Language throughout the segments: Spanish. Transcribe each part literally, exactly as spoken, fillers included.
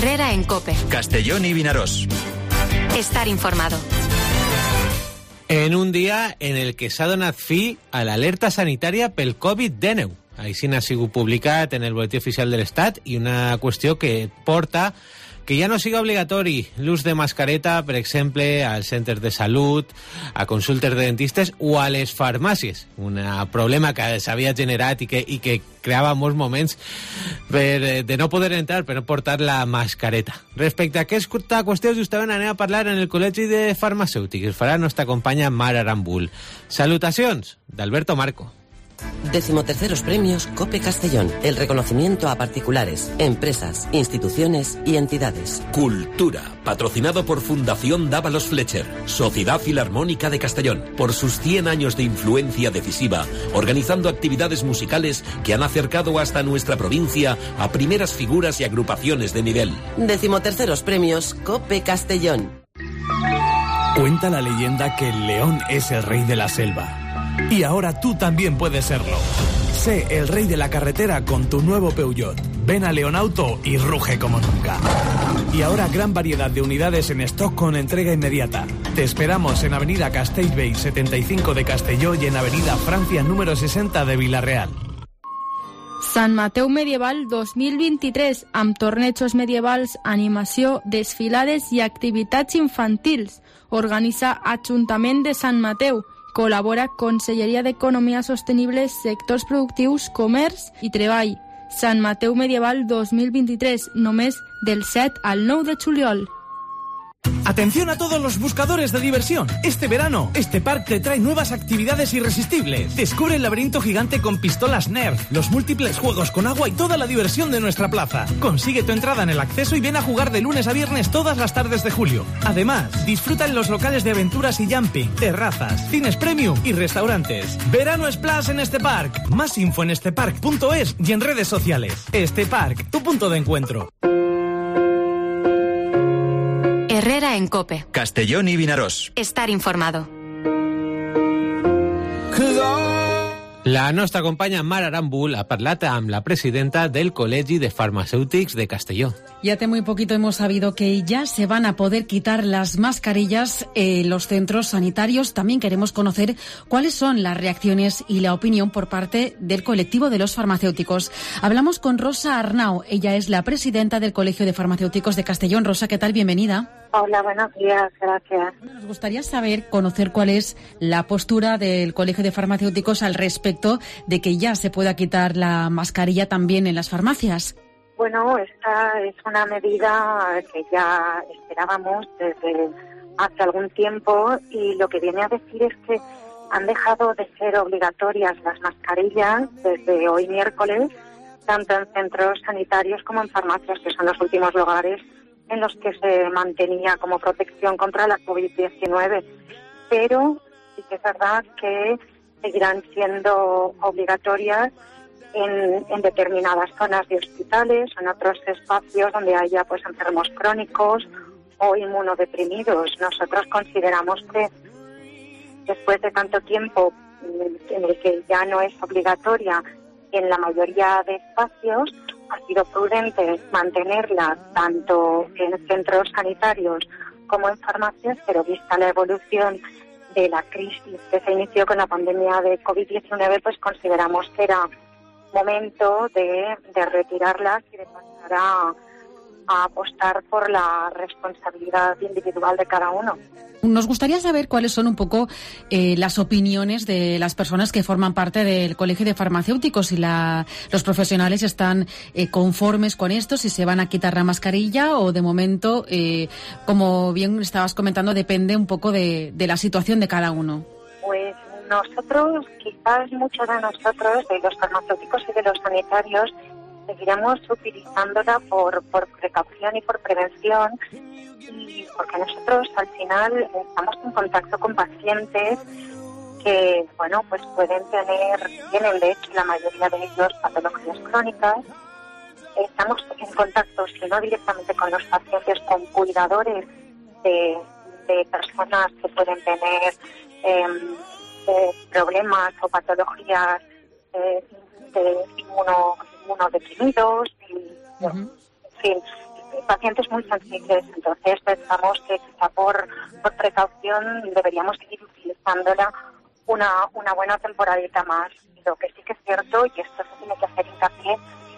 Herrera en COPE. Castellón i Vinaròs. Estar informado. En un dia en el que s'ha donat fi a l'alerta sanitària pel covid dinou. Així n'ha sigut publicat en el Boletí Oficial de l'Estat i una qüestió que porta que ja no siga obligatori l'ús de mascareta, per exemple, als centres de salut, a consultes de dentistes o a les farmàcies. Un problema que s'havia generat i que, i que creava molts moments per, de no poder entrar per no portar la mascareta. Respecte a aquesta qüestió, justament anem a parlar en el Col·legi de Farmacèutics. Farà la nostra companya Mar Arambul. Salutacions d'Alberto Marco. Decimoterceros premios COPE Castellón. El reconocimiento a particulares, empresas, instituciones y entidades. Cultura, patrocinado por Fundación Dávalos Fletcher, Sociedad Filarmónica de Castellón, por sus cien años de influencia decisiva, organizando actividades musicales que han acercado hasta nuestra provincia a primeras figuras y agrupaciones de nivel. Decimoterceros premios COPE Castellón. Cuenta la leyenda que el león es el rey de la selva. Y ahora tú también puedes serlo. Sé el rey de la carretera con tu nuevo Peugeot. Ven a Leonauto y ruge como nunca. Y ahora gran variedad de unidades en stock con entrega inmediata. Te esperamos en Avenida Castellbell setenta y cinco de Castelló y en Avenida Francia número sesenta de Villarreal. Sant Mateu Medieval dos mil vint-i-tres, amb tornejos medievals, animació, desfilades i activitats infantils. Organitza Ajuntament de Sant Mateu. Col·labora Conselleria d'Economia Sostenible, Sectors Productius, Comerç i Treball. Sant Mateu Medieval dos mil vint-i-tres, només del set al nou de juliol. Atención a todos los buscadores de diversión. Este verano, este parque te trae nuevas actividades irresistibles. Descubre el laberinto gigante con pistolas Nerf, los múltiples juegos con agua y toda la diversión de nuestra plaza. Consigue tu entrada en el acceso y ven a jugar de lunes a viernes todas las tardes de julio. Además, disfruta en los locales de aventuras y jumping, terrazas, cines premium y restaurantes. Verano Splash en este parque. Más info en estepark punto es y en redes sociales. Este Park, tu punto de encuentro. Herrera en COPE. Castellón i Vinaròs. Estar informado. La nostra companya Mar Arambul ha parlat amb la presidenta del Col·legi de Farmacèutics de Castelló. Y hace muy poquito hemos sabido que ya se van a poder quitar las mascarillas en los centros sanitarios. También queremos conocer cuáles son las reacciones y la opinión por parte del colectivo de los farmacéuticos. Hablamos con Rosa Arnau. Ella es la presidenta del Colegio de Farmacéuticos de Castellón. Rosa, ¿qué tal? Bienvenida. Hola, buenos días, gracias. Nos gustaría saber, conocer cuál es la postura del Colegio de Farmacéuticos al respecto de que ya se pueda quitar la mascarilla también en las farmacias. Bueno, esta es una medida que ya esperábamos desde hace algún tiempo y lo que viene a decir es que han dejado de ser obligatorias las mascarillas desde hoy miércoles, tanto en centros sanitarios como en farmacias, que son los últimos lugares en los que se mantenía como protección contra la covid diecinueve. Pero sí que es verdad que seguirán siendo obligatorias en, en determinadas zonas de hospitales, en otros espacios donde haya pues enfermos crónicos o inmunodeprimidos. Nosotros consideramos que después de tanto tiempo en el que ya no es obligatoria en la mayoría de espacios, ha sido prudente mantenerla tanto en centros sanitarios como en farmacias, pero vista la evolución de la crisis que se inició con la pandemia de covid diecinueve, pues consideramos que era momento de, de retirarlas y de pasar a, a apostar por la responsabilidad individual de cada uno. Nos gustaría saber cuáles son un poco eh, las opiniones de las personas que forman parte del Colegio de Farmacéuticos, si la, los profesionales están eh, conformes con esto, si se van a quitar la mascarilla o de momento, eh, como bien estabas comentando, depende un poco de, de la situación de cada uno. Pues nosotros, quizás muchos de nosotros, de los farmacéuticos y de los sanitarios, seguiremos utilizándola por, por precaución y por prevención, y porque nosotros al final estamos en contacto con pacientes que, bueno, pues pueden tener, tienen de hecho la mayoría de ellos patologías crónicas. Estamos en contacto, si no directamente con los pacientes, con cuidadores de, de personas que pueden tener eh, eh, problemas o patologías eh, de inmuno, inmunodeprimidos y, uh-huh. en fin, pacientes muy sensibles, entonces pensamos que quizá por, por precaución deberíamos seguir utilizándola una, una buena temporadita más. Lo que sí que es cierto, y esto se tiene que hacer hincapié,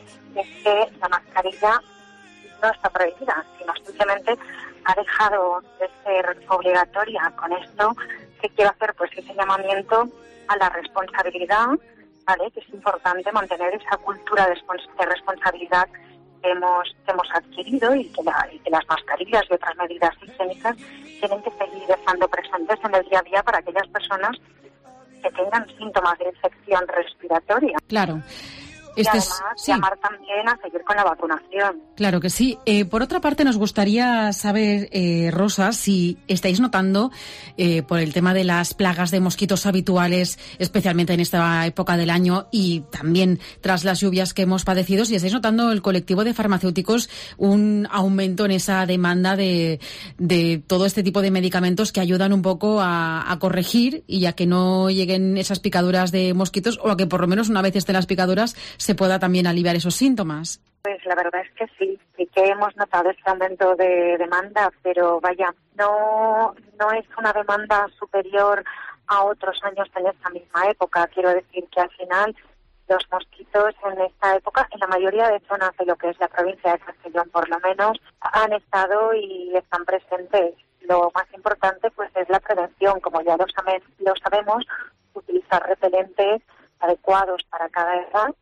es que la mascarilla no está prohibida, sino simplemente ha dejado de ser obligatoria. Con esto, ¿qué quiero hacer? Pues ese llamamiento a la responsabilidad, ¿vale? Que es importante mantener esa cultura de, de responsabilidad que hemos, que hemos adquirido y que, la, y que las mascarillas y otras medidas higiénicas tienen que seguir estando presentes en el día a día para aquellas personas que tengan síntomas de infección respiratoria. Claro. Y Este además es, sí. llamar también a seguir con la vacunación. Claro que sí. Eh, por otra parte, nos gustaría saber, eh, Rosa, si estáis notando, eh, por el tema de las plagas de mosquitos habituales, especialmente en esta época del año y también tras las lluvias que hemos padecido, si estáis notando el colectivo de farmacéuticos un aumento en esa demanda de, de todo este tipo de medicamentos que ayudan un poco a, a corregir y a que no lleguen esas picaduras de mosquitos, o a que por lo menos una vez estén las picaduras se pueda también aliviar esos síntomas. Pues la verdad es que sí, sí que hemos notado este aumento de demanda, pero vaya, no, no es una demanda superior a otros años en esta misma época. Quiero decir que al final los mosquitos en esta época, en la mayoría de zonas de lo que es la provincia de Castellón por lo menos, han estado y están presentes. Lo más importante pues es la prevención, como ya lo, sabe, lo sabemos, utilizar repelentes adecuados para cada edad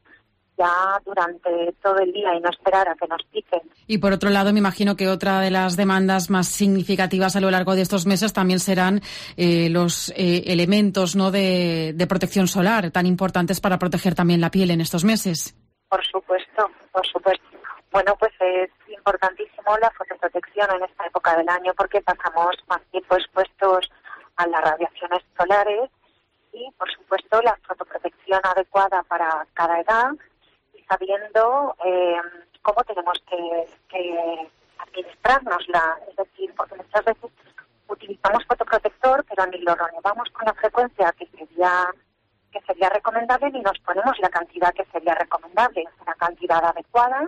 ya durante todo el día y no esperar a que nos piquen. Y por otro lado, me imagino que otra de las demandas más significativas a lo largo de estos meses también serán eh, los eh, elementos, ¿no?, de, de protección solar, tan importantes para proteger también la piel en estos meses. Por supuesto, por supuesto. Bueno, pues es importantísimo la fotoprotección en esta época del año porque pasamos más tiempo expuestos a las radiaciones solares y, por supuesto, la fotoprotección adecuada para cada edad, sabiendo eh, cómo tenemos que, que administrárnosla. Es decir, porque muchas veces utilizamos fotoprotector, pero ni lo renovamos con la frecuencia que sería que sería recomendable, ni nos ponemos la cantidad que sería recomendable, una cantidad adecuada,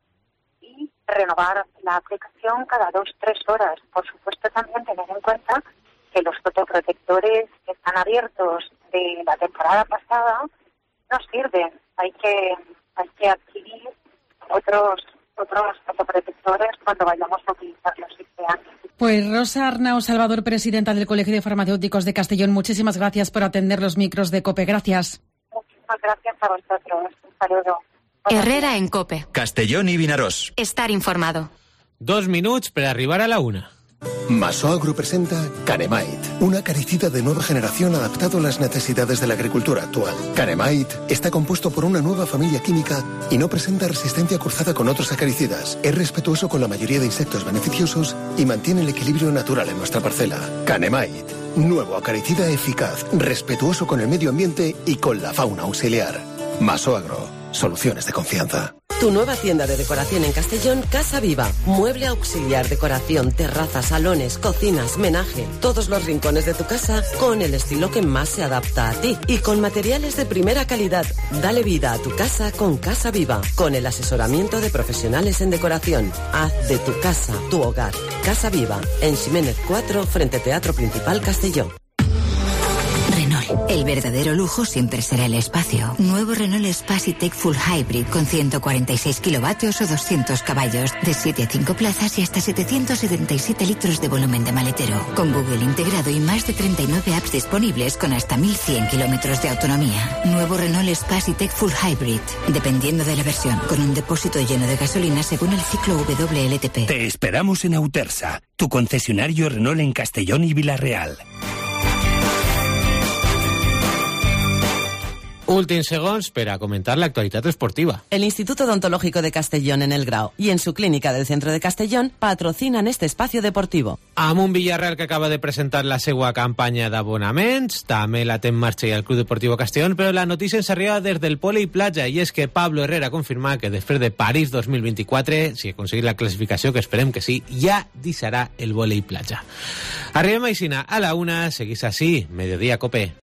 y renovar la aplicación cada dos, tres horas. Por supuesto, también tener en cuenta que los fotoprotectores que están abiertos de la temporada pasada no sirven. Hay que hay que adquirir otros otros fotoprotectores cuando vayamos a utilizarlos este año. Pues Rosa Arnau Salvador, presidenta del Colegio de Farmacéuticos de Castellón, muchísimas gracias por atender los micros de COPE. Gracias. Muchísimas gracias a vosotros. Un saludo. Herrera en COPE. Castellón i Vinaròs. Estar informado. Dos minuts per arribar a la una. Masoagro presenta Canemite, un acaricida de nueva generación adaptado a las necesidades de la agricultura actual. Canemite está compuesto por una nueva familia química y no presenta resistencia cruzada con otros acaricidas. Es respetuoso con la mayoría de insectos beneficiosos y mantiene el equilibrio natural en nuestra parcela. Canemite, nuevo acaricida eficaz, respetuoso con el medio ambiente y con la fauna auxiliar. Masoagro, soluciones de confianza. Tu nueva tienda de decoración en Castellón, Casa Viva. Mueble auxiliar, decoración, terraza, salones, cocinas, menaje. Todos los rincones de tu casa con el estilo que más se adapta a ti. Y con materiales de primera calidad. Dale vida a tu casa con Casa Viva. Con el asesoramiento de profesionales en decoración. Haz de tu casa tu hogar. Casa Viva. En Ximénez cuatro, frente Teatro Principal Castellón. Renault, el verdadero lujo siempre será el espacio. Nuevo Renault Space Tech Full Hybrid con ciento cuarenta y seis kilovatios o doscientos caballos, de siete a cinco plazas y hasta setecientos setenta y siete litros de volumen de maletero. Con Google integrado y más de treinta y nueve apps disponibles con hasta mil cien kilómetros de autonomía. Nuevo Renault Space Tech Full Hybrid, dependiendo de la versión, con un depósito lleno de gasolina según el ciclo W L T P. Te esperamos en Autersa, tu concesionario Renault en Castellón y Vila-real. Últims segons per a comentar l'actualitat esportiva. El Instituto Odontológico de Castellón en El Grau y en su clínica del centro de Castellón patrocinan este espacio deportivo. Amb un Villarreal que acaba de presentar la seva campanya d'abonaments, també la té en marxa i el Club Deportiu Castellón, però la notícia ens arriba des del Poli Platja i és que Pablo Herrera confirma que després de París dos mil vint-i-quatre, si aconseguir la classificació, que esperem que sí, ja deixarà el vòlei platja. Arribem així a la una, seguís així, Mediodía Cope.